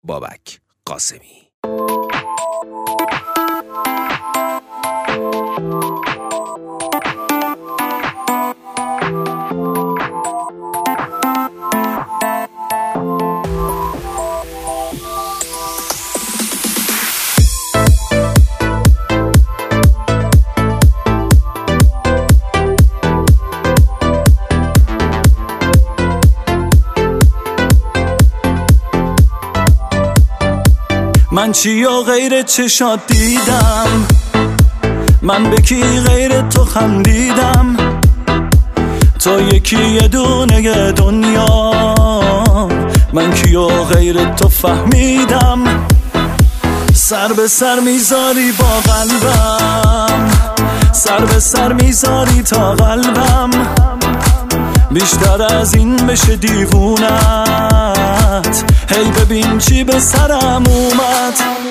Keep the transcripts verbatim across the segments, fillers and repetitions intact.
بابک قاسمی. من چی و غیر چشات دیدم، من به کی غیر تو خندیدم، تو یکی یه دونه دنیا، من کی و غیر تو فهمیدم. سر به سر میذاری با قلبم، سر به سر میذاری تا قلبم، بیشتر از این بشه دیوونت، هی ببین چی به سرم اومد.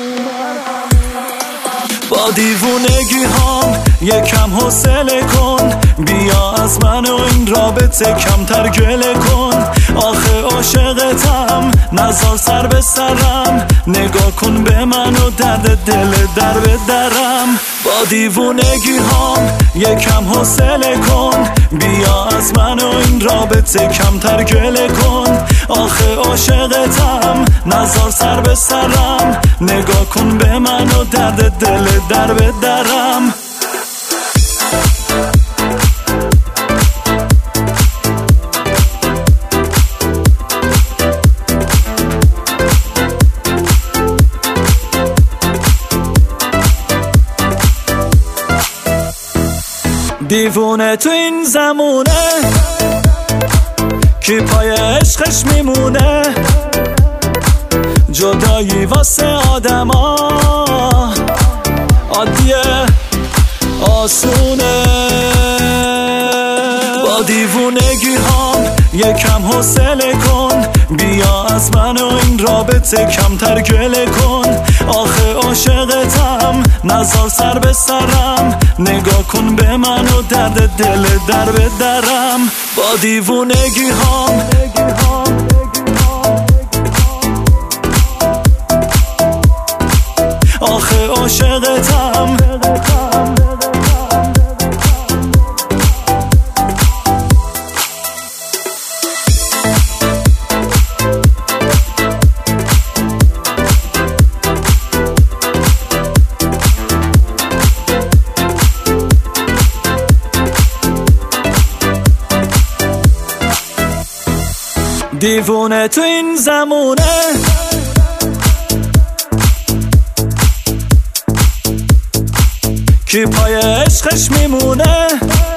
با دیوونگی هام یکم حوصله کن، بیا از من و این رابطه کمتر گله کن. آخه عاشقتم نزار سر به سرم، نگاه کن به من و درد دل در به درم. با دیوونگی هام یکم حوصله کن، بیا از من و این رابطه کمتر گله کن. آخه عاشقتم نزار سر به سرم، نگاه کن به من و درد دل در به درم. دیوونه تو این زمونه کی پای عشقش میمونه، جدایی واسه آدما عادیه آسونه. با دیوونگی هام یکم حوصله کن، بیا از من و این رابطه کمتر گله کن. آخه عاشقتم نزار سر به سرم، نگاه کن به من و درد دل در به درم. با دیوونگی هام آخه عاشقتم دیوونه تو این زمونه کی پای عشقش میمونه،